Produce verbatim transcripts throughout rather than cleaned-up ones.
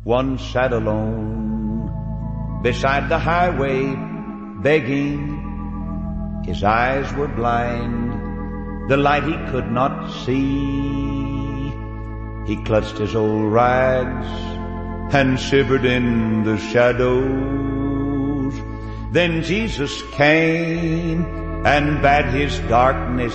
One sat alone beside the highway, begging. His eyes were blind, the light he could not see. He clutched his old rags and shivered in the shadows. Then Jesus came and bade his darkness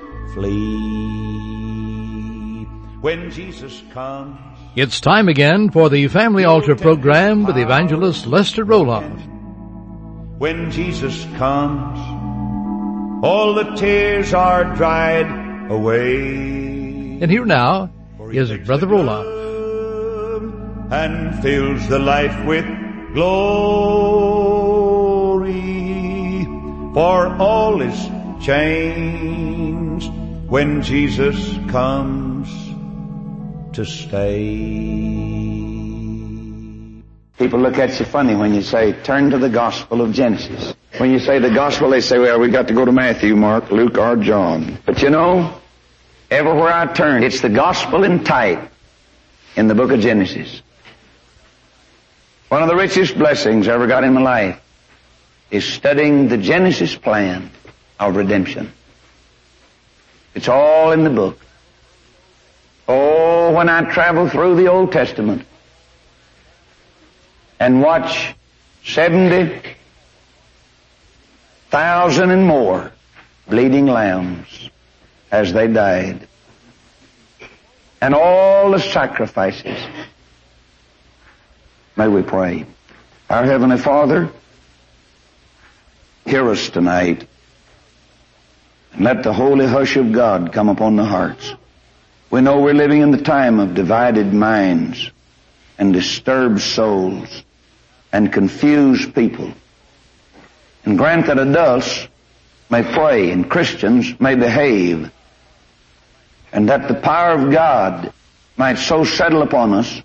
flee. When Jesus comes, it's time again for the Family Altar program with evangelist Lester Roloff. When Jesus comes, all the tears are dried away. And here now is Brother Roloff. And fills the life with glory, for all is changed when Jesus comes to stay. People look at you funny when you say, turn to the Gospel of Genesis. When you say the Gospel, they say, well, we got to go to Matthew, Mark, Luke, or John. But you know, everywhere I turn, it's the Gospel in type in the book of Genesis. One of the richest blessings I ever got in my life is studying the Genesis plan of redemption. It's all in the book. Oh, when I travel through the Old Testament and watch seventy thousand and more bleeding lambs as they died, and all the sacrifices, may we pray. Our Heavenly Father, hear us tonight, and let the holy hush of God come upon the hearts. We know we're living in the time of divided minds and disturbed souls and confused people. And grant that adults may pray and Christians may behave, and that the power of God might so settle upon us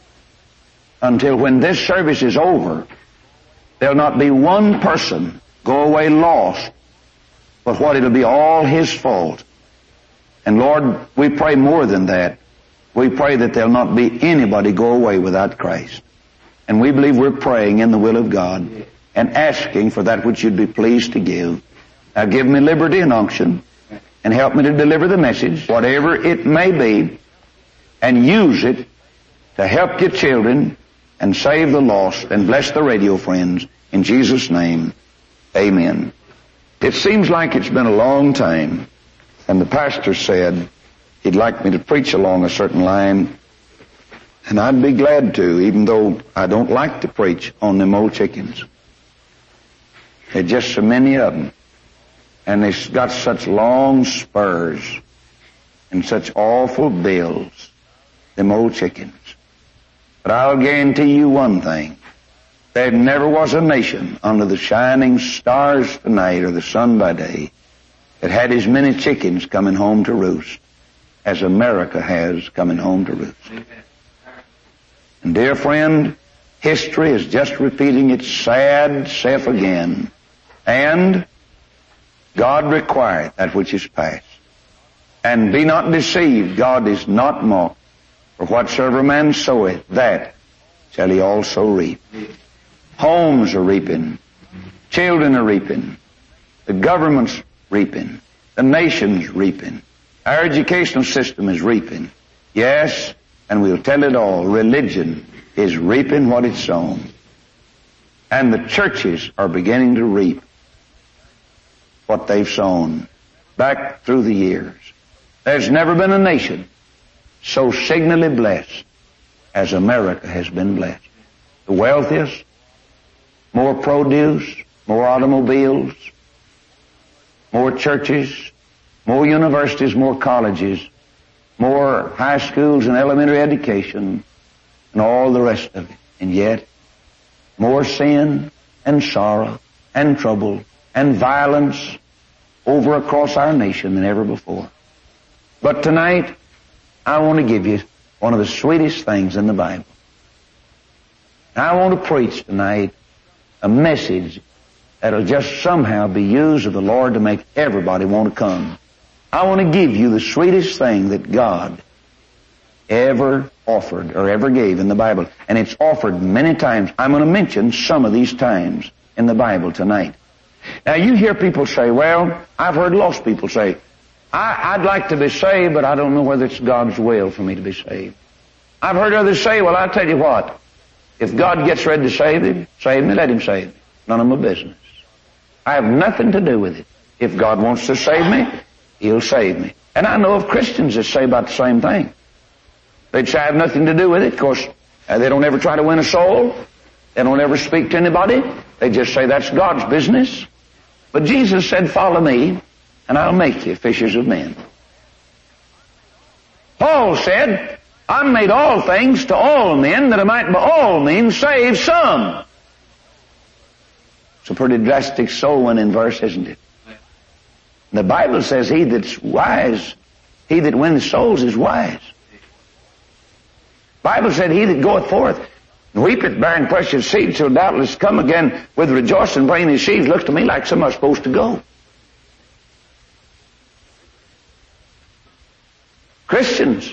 until when this service is over, there'll not be one person go away lost, but what it'll be all His fault. And Lord, we pray more than that. We pray that there'll not be anybody go away without Christ. And we believe we're praying in the will of God and asking for that which you'd be pleased to give. Now give me liberty and unction and help me to deliver the message, whatever it may be, and use it to help your children and save the lost and bless the radio friends. In Jesus' name, amen. It seems like it's been a long time, and the pastor said he'd like me to preach along a certain line, and I'd be glad to, even though I don't like to preach on them old chickens. There's just so many of them, and they've got such long spurs and such awful bills, them old chickens. But I'll guarantee you one thing. There never was a nation under the shining stars tonight or the sun by day that had as many chickens coming home to roost as America has coming home to roost. And dear friend, history is just repeating its sad self again. And God required that which is past. And be not deceived, God is not mocked. For whatsoever man soweth, that shall he also reap. Homes are reaping. Children are reaping. The government's reaping. The nation's reaping. Our educational system is reaping. Yes, and we'll tell it all. Religion is reaping what it's sown. And the churches are beginning to reap what they've sown back through the years. There's never been a nation so signally blessed as America has been blessed. The wealthiest, more produce, more automobiles, more churches, more universities, more colleges, more high schools and elementary education, and all the rest of it. And yet, more sin and sorrow and trouble and violence over across our nation than ever before. But tonight, I want to give you one of the sweetest things in the Bible. I want to preach tonight a message that'll just somehow be used of the Lord to make everybody want to come. I want to give you the sweetest thing that God ever offered or ever gave in the Bible. And it's offered many times. I'm going to mention some of these times in the Bible tonight. Now you hear people say, well, I've heard lost people say, I, I'd like to be saved, but I don't know whether it's God's will for me to be saved. I've heard others say, well, I'll tell you what, if God gets ready to save him, save me, let him save me. None of my business. I have nothing to do with it. If God wants to save me, he'll save me. And I know of Christians that say about the same thing. They'd say I have nothing to do with it. Of course, uh, they don't ever try to win a soul. They don't ever speak to anybody. They just say that's God's business. But Jesus said, follow me, and I'll make you fishers of men. Paul said, I made all things to all men, that I might by all means save some. It's a pretty drastic soul winning verse, isn't it? The Bible says he that's wise, he that wins souls is wise. The Bible said he that goeth forth and weepeth bearing precious seed shall doubtless come again with rejoicing bringing his sheaves. Looks to me like some are supposed to go. Christians,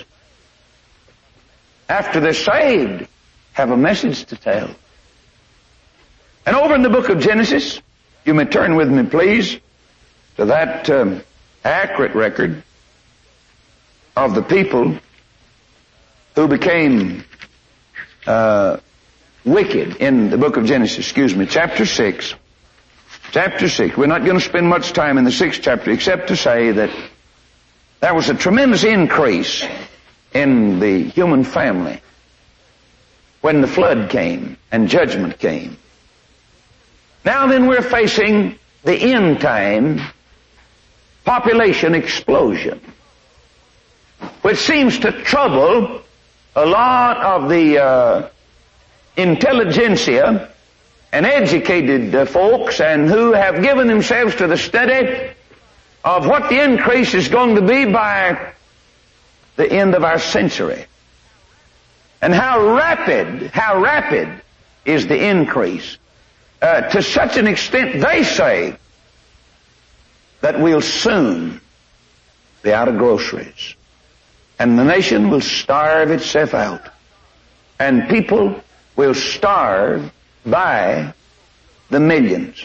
after they're saved, have a message to tell. And over in the book of Genesis, you may turn with me please to that um, accurate record of the people who became uh, wicked in the book of Genesis, excuse me, chapter six. Chapter six. We're not going to spend much time in the sixth chapter except to say that there was a tremendous increase in the human family when the flood came and judgment came. Now then we're facing the end time population explosion, which seems to trouble a lot of the uh, intelligentsia and educated uh, folks and who have given themselves to the study of what the increase is going to be by the end of our century. And how rapid, how rapid is the increase. Uh, to such an extent, they say, that we'll soon be out of groceries. And the nation will starve itself out. And people will starve by the millions.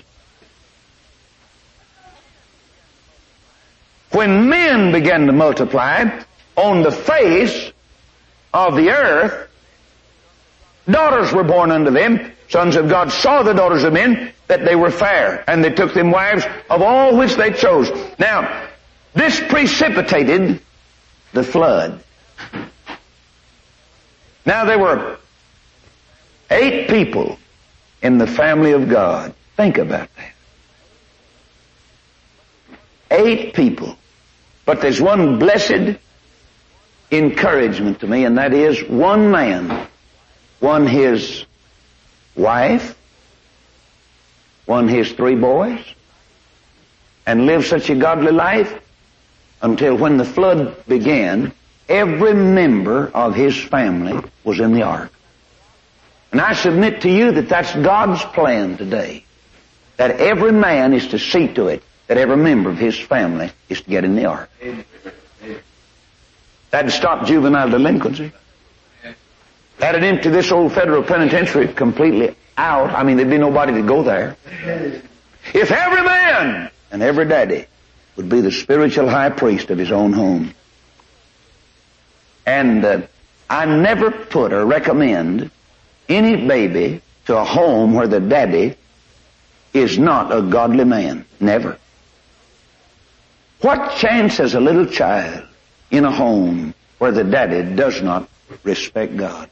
When men began to multiply on the face of the earth, daughters were born unto them. Sons of God saw the daughters of men, that they were fair, and they took them wives of all which they chose. Now, this precipitated the flood. Now, there were eight people in the family of God. Think about that. Eight people. But there's one blessed encouragement to me, and that is one man won his wife, won his three boys, and lived such a godly life until when the flood began, every member of his family was in the ark. And I submit to you that that's God's plan today, that every man is to see to it that every member of his family is to get in the ark. That'd stop juvenile delinquency. That'd empty this old federal penitentiary completely out. I mean, there'd be nobody to go there. If every man and every daddy would be the spiritual high priest of his own home. And uh, I never put or recommend any baby to a home where the daddy is not a godly man. Never. What chance has a little child in a home where the daddy does not respect God?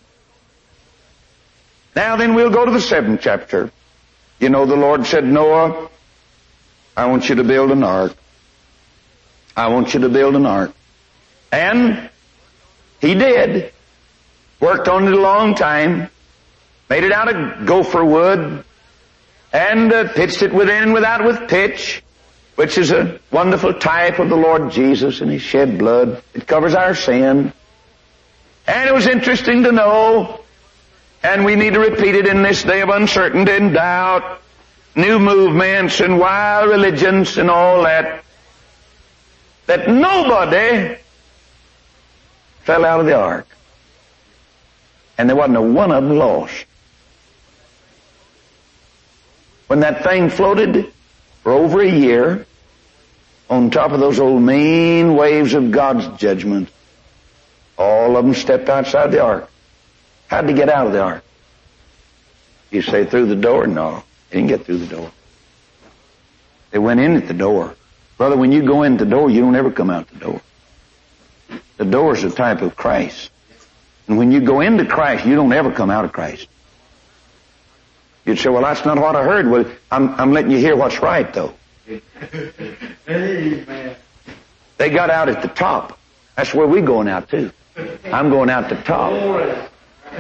Now then, we'll go to the seventh chapter. You know, the Lord said, Noah, I want you to build an ark. I want you to build an ark. And he did. Worked on it a long time. Made it out of gopher wood. And uh, pitched it within and without with pitch, which is a wonderful type of the Lord Jesus and his shed blood. It covers our sin. And it was interesting to know, and we need to repeat it in this day of uncertainty and doubt, new movements and wild religions and all that, that nobody fell out of the ark. And there wasn't a one of them lost. When that thing floated for over a year on top of those old mean waves of God's judgment, all of them stepped outside the ark. How'd they get out of the ark? You say through the door? No, they didn't get through the door. They went in at the door. Brother, when you go in the door, you don't ever come out the door. The door is a type of Christ. And when you go into Christ, you don't ever come out of Christ. You'd say, well, that's not what I heard. Well, I'm, I'm letting you hear what's right, though. Amen. They got out at the top. That's where we're going out, too. I'm going out the top.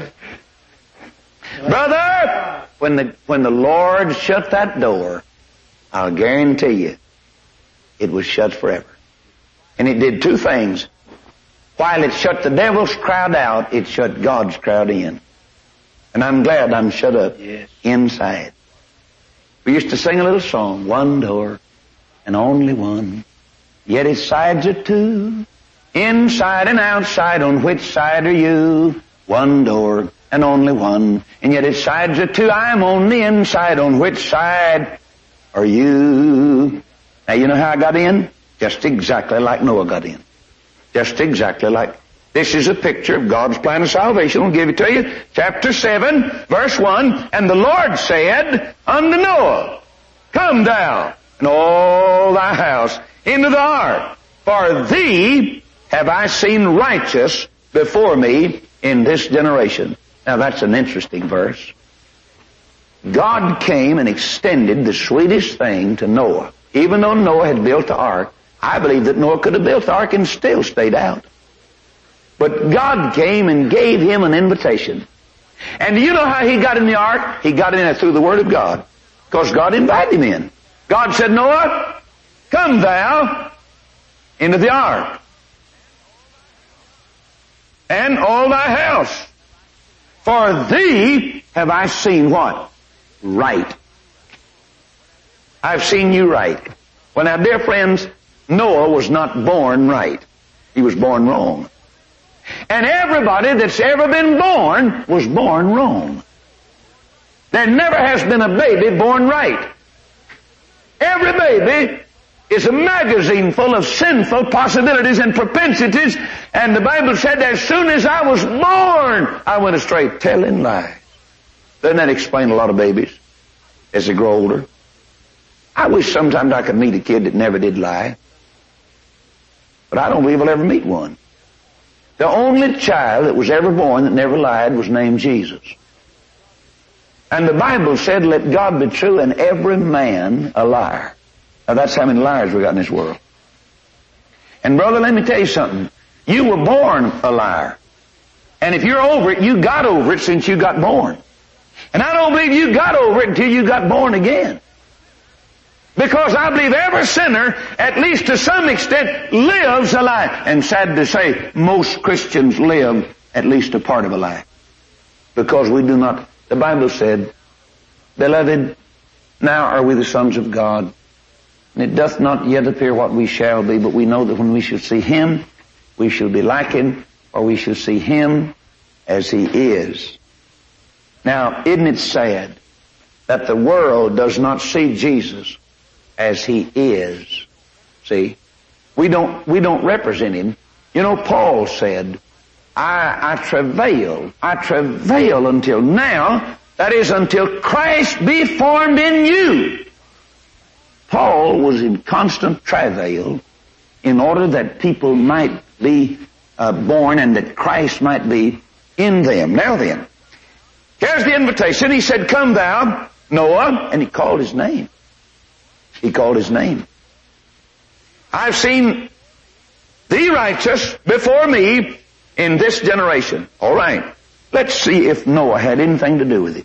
Brother, when the, when the Lord shut that door, I'll guarantee you, it was shut forever. And it did two things. While it shut the devil's crowd out, it shut God's crowd in. And I'm glad I'm shut up yes. inside. We used to sing a little song, one door and only one, yet its sides are two, inside and outside, on which side are you? One door and only one, and yet its sides are two, I'm on the inside, on which side are you? Now you know how I got in? Just exactly like Noah got in. Just exactly like, this is a picture of God's plan of salvation. I'll give it to you. Chapter seven, verse one, and the Lord said unto Noah, come down, and all thy house into the ark, for thee have I seen righteous before me in this generation. Now that's an interesting verse. God came and extended the sweetest thing to Noah. Even though Noah had built the ark, I believe that Noah could have built the ark and still stayed out. But God came and gave him an invitation. And do you know how he got in the ark? He got in there through the Word of God. Because God invited him in. God said, Noah, come thou into the ark, and all thy house. For thee have I seen what? Right. I've seen you right. Well now, dear friends, Noah was not born right. He was born wrong. And everybody that's ever been born was born wrong. There never has been a baby born right. Every baby is a magazine full of sinful possibilities and propensities, and the Bible said as soon as I was born, I went astray telling lies. Doesn't that explain a lot of babies as they grow older? I wish sometimes I could meet a kid that never did lie. But I don't believe I'll ever meet one. The only child that was ever born that never lied was named Jesus. And the Bible said, let God be true and every man a liar. Now that's how many liars we got in this world. And brother, let me tell you something. You were born a liar. And if you're over it, you got over it since you got born. And I don't believe you got over it until you got born again. Because I believe every sinner, at least to some extent, lives a lie. And sad to say, most Christians live at least a part of a lie. Because we do not, the Bible said, beloved, now are we the sons of God. And it doth not yet appear what we shall be, but we know that when we shall see Him, we shall be like Him, or we shall see Him as He is. Now, isn't it sad that the world does not see Jesus as He is? See, we don't, we don't represent Him. You know, Paul said, I, I travail, I travail until now, that is until Christ be formed in you. Paul was in constant travail in order that people might be uh, born and that Christ might be in them. Now then, here's the invitation. He said, come thou, Noah, and he called his name. He called his name. I've seen thee righteous before me in this generation. All right. Let's see if Noah had anything to do with it.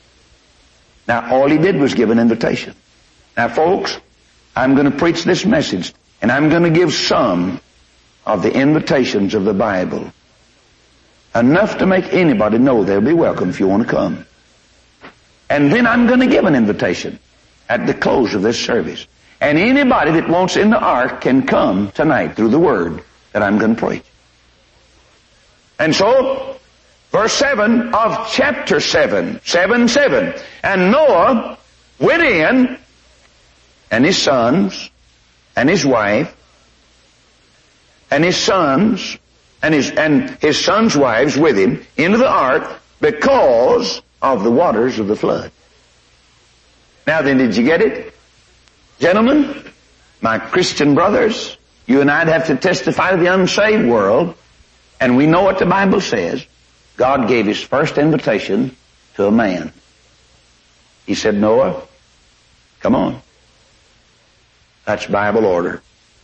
Now, all he did was give an invitation. Now, folks, I'm going to preach this message, and I'm going to give some of the invitations of the Bible. Enough to make anybody know they'll be welcome if you want to come. And then I'm going to give an invitation at the close of this service. And anybody that wants in the ark can come tonight through the Word that I'm going to preach. And so, verse seven of chapter seven, seven, seven. And Noah went in, and his sons, and his wife, and his sons, and his, and his sons' wives with him, into the ark, because of the waters of the flood. Now then, did you get it? Gentlemen, my Christian brothers, you and I'd have to testify to the unsaved world, and we know what the Bible says. God gave his first invitation to a man. He said, Noah, come on. That's Bible order.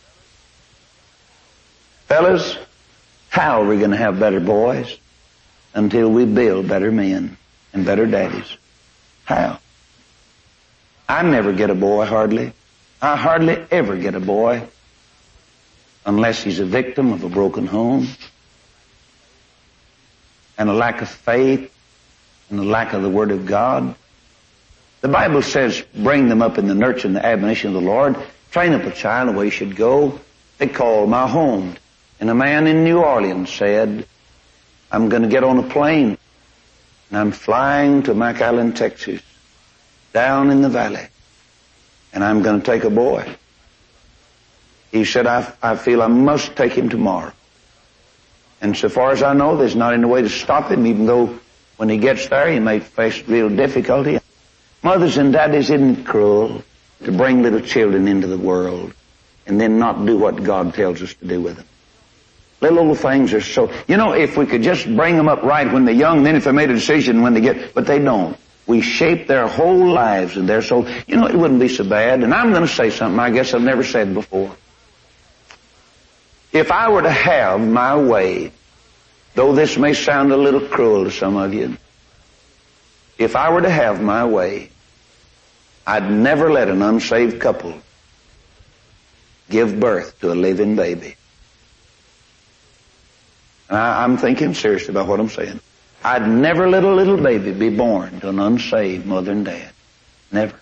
Fellas, how are we going to have better boys until we build better men and better daddies? How? I never get a boy, hardly. I hardly ever get a boy unless he's a victim of a broken home and a lack of faith and a lack of the Word of God. The Bible says, bring them up in the nurture and the admonition of the Lord. Train up a child the way he should go. They called my home. And a man in New Orleans said, I'm going to get on a plane and I'm flying to McAllen, Texas, down in the valley, and I'm going to take a boy. He said, I, I feel I must take him tomorrow. And so far as I know, there's not any way to stop him, even though when he gets there, he may face real difficulty. Mothers and daddies, isn't it cruel to bring little children into the world and then not do what God tells us to do with them? Little old things are so... You know, if we could just bring them up right when they're young, then if they made a decision when they get... But they don't. We shape their whole lives and their soul. You know, it wouldn't be so bad. And I'm going to say something I guess I've never said before. If I were to have my way, though this may sound a little cruel to some of you, if I were to have my way, I'd never let an unsaved couple give birth to a living baby. And I, I'm thinking seriously about what I'm saying. I'd never let a little baby be born to an unsaved mother and dad. Never.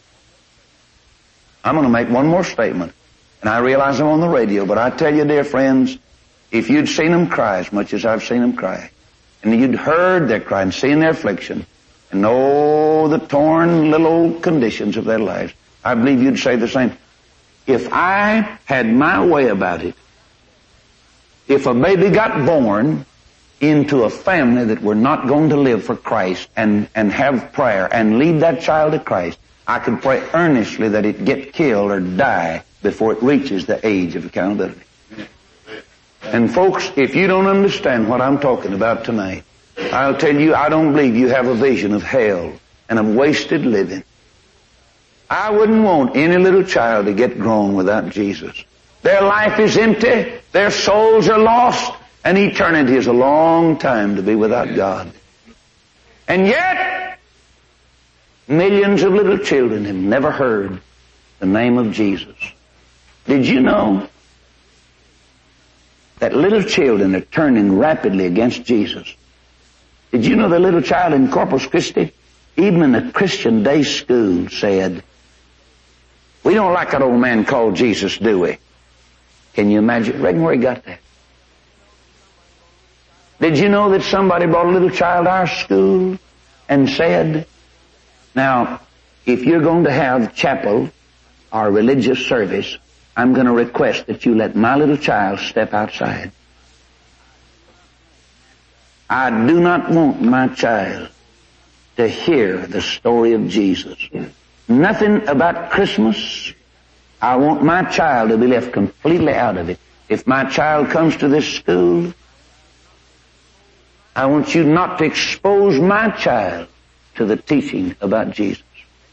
I'm going to make one more statement. And I realize I'm on the radio, but I tell you, dear friends, if you'd seen them cry as much as I've seen them cry, and you'd heard their cry and seen their affliction, and know the torn little old conditions of their lives, I believe you'd say the same. If I had my way about it, if a baby got born into a family that were not going to live for Christ and, and have prayer and lead that child to Christ, I could pray earnestly that it get killed or die before it reaches the age of accountability. And folks, if you don't understand what I'm talking about tonight, I'll tell you, I don't believe you have a vision of hell and of wasted living. I wouldn't want any little child to get grown without Jesus. Their life is empty, their souls are lost, and eternity is a long time to be without God. And yet, millions of little children have never heard the name of Jesus. Did you know that little children are turning rapidly against Jesus? Did you know the little child in Corpus Christi, even in a Christian day school, said, we don't like that old man called Jesus, do we? Can you imagine? Reckon where he got that? Did you know that somebody brought a little child to our school and said, now, if you're going to have chapel or religious service, I'm going to request that you let my little child step outside. I do not want my child to hear the story of Jesus. Nothing about Christmas. I want my child to be left completely out of it. If my child comes to this school, I want you not to expose my child to the teaching about Jesus.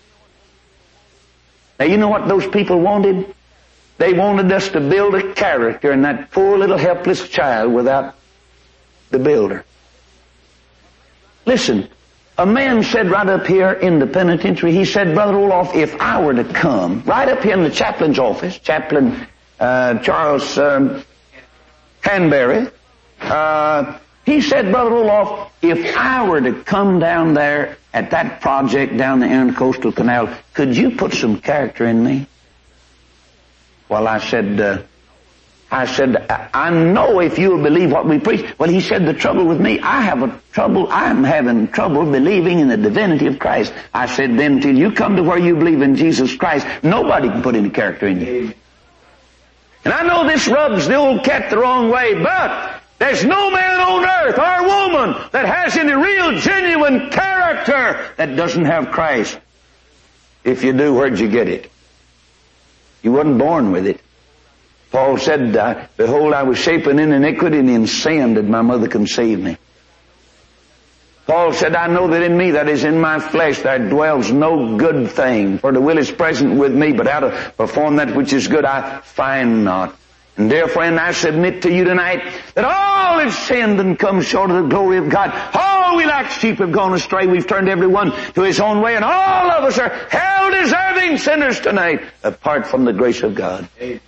Now, you know what those people wanted? They wanted us to build a character in that poor little helpless child without the builder. Listen, a man said right up here in the penitentiary, he said, Brother Olaf, if I were to come right up here in the chaplain's office, Chaplain uh, Charles um, Hanbury, uh, he said, Brother Olaf, if I were to come down there at that project down the Intercoastal Canal, could you put some character in me? Well, I said, uh, I said, I know if you'll believe what we preach. Well, he said, the trouble with me, I have a trouble, I'm having trouble believing in the divinity of Christ. I said, then till you come to where you believe in Jesus Christ, nobody can put any character in you. And I know this rubs the old cat the wrong way, but there's no man on earth or woman that has any real genuine character that doesn't have Christ. If you do, where'd you get it? You wasn't born with it. Paul said, uh, behold, I was shapen in iniquity, and in sin did my mother conceive me. Paul said, I know that in me, that is in my flesh, there dwells no good thing. For the will is present with me, but how to perform that which is good I find not. And dear friend, I submit to you tonight that all have sinned and come short of the glory of God. All we like sheep have gone astray. We've turned everyone to his own way, and all of us are hell-deserving sinners tonight, apart from the grace of God. Amen.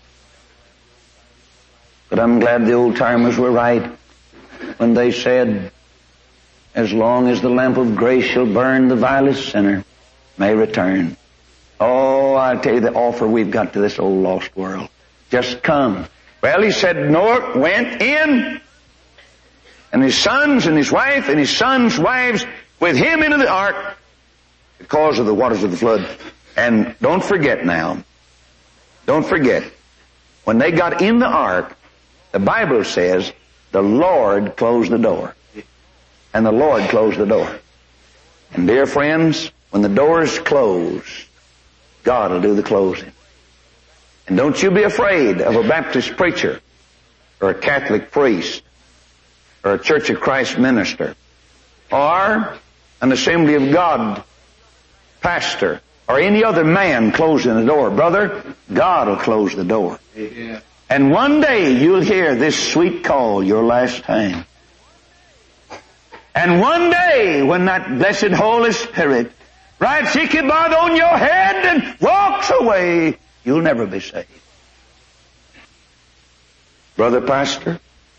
But I'm glad the old-timers were right when they said, as long as the lamp of grace shall burn, the vilest sinner may return. Oh, I tell you, the offer we've got to this old lost world. Just come. Well, he said Noah went in, and his sons and his wife and his sons' wives with him into the ark because of the waters of the flood. And don't forget now, don't forget, when they got in the ark, the Bible says the Lord closed the door. And the Lord closed the door. And dear friends, when the door is closed, God will do the closing. And don't you be afraid of a Baptist preacher or a Catholic priest or a Church of Christ minister or an Assembly of God pastor or any other man closing the door. Brother, God will close the door. Yeah. And one day you'll hear this sweet call, your last time. And one day when that blessed Holy Spirit writes Ichabod on your head and walks away, you'll never be saved. Brother Pastor,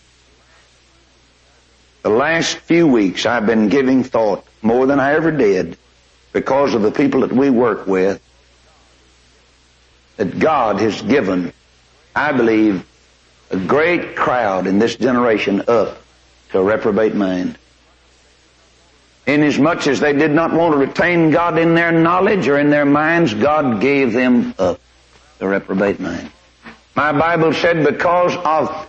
the last few weeks I've been giving thought more than I ever did because of the people that we work with, that God has given, I believe, a great crowd in this generation up to a reprobate mind. Inasmuch as they did not want to retain God in their knowledge or in their minds, God gave them up to a reprobate mind. My Bible said because of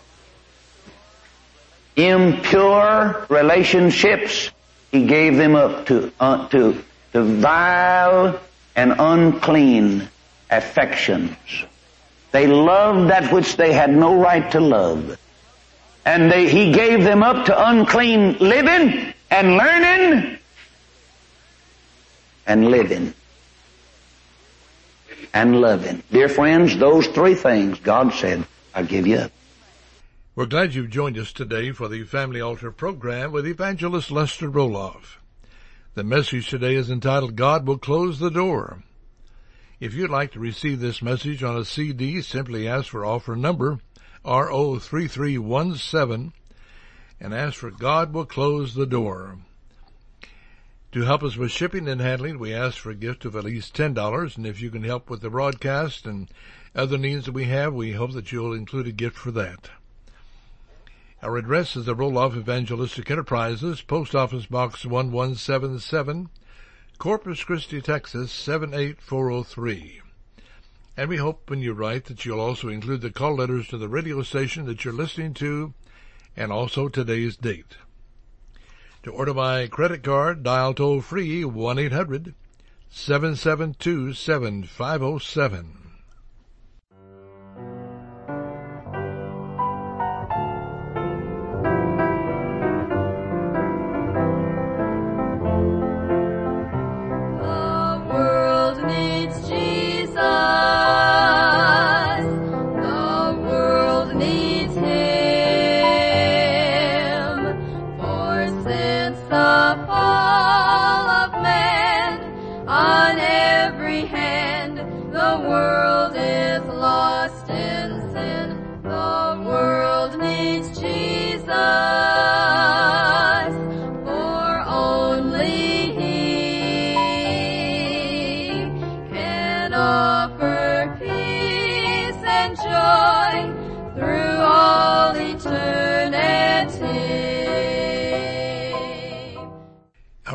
impure relationships, He gave them up to, uh, to, to vile and unclean affections. They loved that which they had no right to love. And they, He gave them up to unclean living and learning and living and loving. Dear friends, those three things God said, I'll give you up. We're glad you've joined us today for the Family Altar program with Evangelist Lester Roloff. The message today is entitled, God Will Close the Door. If you'd like to receive this message on a C D, simply ask for offer number R O three three one seven and ask for God Will Close the Door. To help us with shipping and handling, we ask for a gift of at least ten dollars, and if you can help with the broadcast and other needs that we have, we hope that you'll include a gift for that. Our address is the Roloff Evangelistic Enterprises, Post Office Box one one seven seven, Corpus Christi, Texas seven eight four oh three. And we hope when you write that you'll also include the call letters to the radio station that you're listening to and also today's date. To order my credit card, dial toll-free one eight hundred seven seven two seven five oh seven. On every hand, the world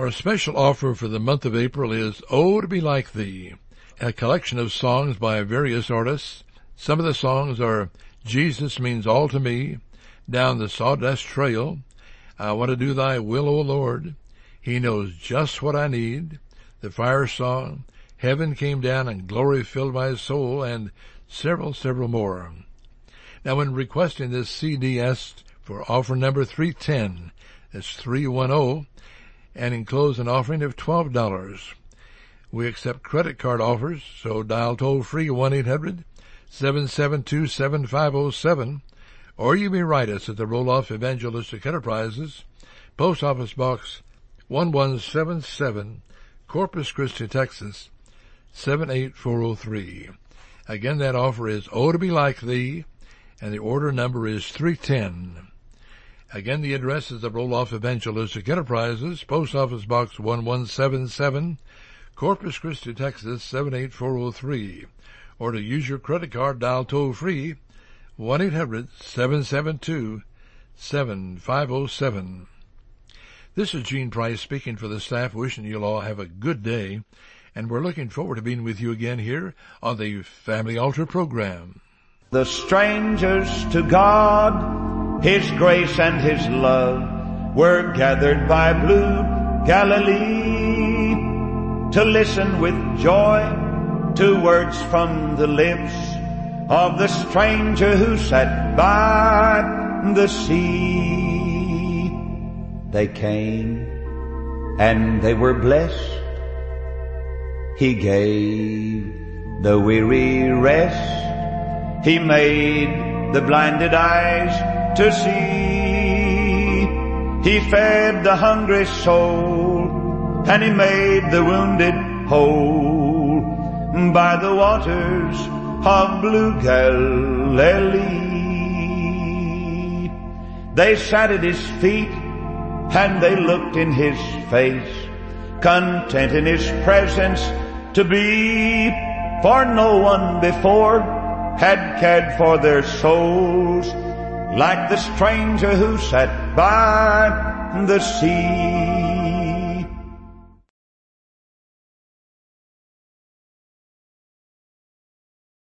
Our special offer for the month of April is Oh, to Be Like Thee, a collection of songs by various artists. Some of the songs are Jesus Means All to Me, Down the Sawdust Trail, I Want to Do Thy Will, O Lord, He Knows Just What I Need, The Fire Song, Heaven Came Down and Glory Filled My Soul, and several, several more. Now, when requesting this C D, ask for offer number three ten, that's three one zero, and enclose an offering of twelve dollars. We accept credit card offers, so dial toll-free one eight hundred seven seven two seven five zero seven, or you may write us at the Roloff Evangelistic Enterprises, Post Office Box one one seven seven, Corpus Christi, Texas, seven eight four zero three. Again, that offer is Oh, to Be Like Thee, and the order number is three ten. Again, the address is the Roloff Evangelistic Enterprises, Post Office Box one one seven seven, Corpus Christi, Texas, seven eight four zero three. Or to use your credit card, dial toll-free one eight hundred seven seven two seven five zero seven. This is Gene Price speaking for the staff, wishing you'll all have a good day, and we're looking forward to being with you again here on the Family Altar program. The strangers to God, His grace and His love, were gathered by blue Galilee to listen with joy to words from the lips of the stranger who sat by the sea. They came and they were blessed. He gave the weary rest. He made the blinded eyes to see. He fed the hungry soul, and He made the wounded whole by the waters of blue Galilee. They sat at His feet, and they looked in His face, content in His presence to be, for no one before had cared for their souls like the stranger who sat by the sea.